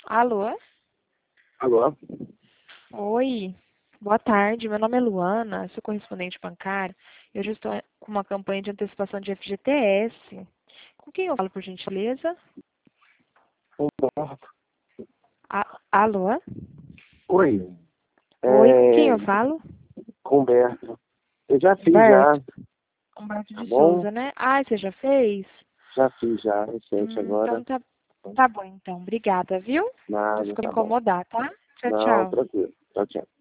Alô? Alô? Oi, boa tarde. Meu nome é Luana, sou correspondente bancário. Eu já estou com uma campanha de antecipação de FGTS. Com quem eu falo, por gentileza? Humberto. Alô? Oi, Oi, com quem é eu falo? Humberto. Eu já fiz já, Humberto. Humberto tá de bom? Souza, né? Ah, você já fez? Já fiz já, recente Então agora. tá bom então. Obrigada, viu? Nada, Desculpa tá bom. incomodar, tá? Tchau, Não, tchau. tranquilo. Tchau, tchau.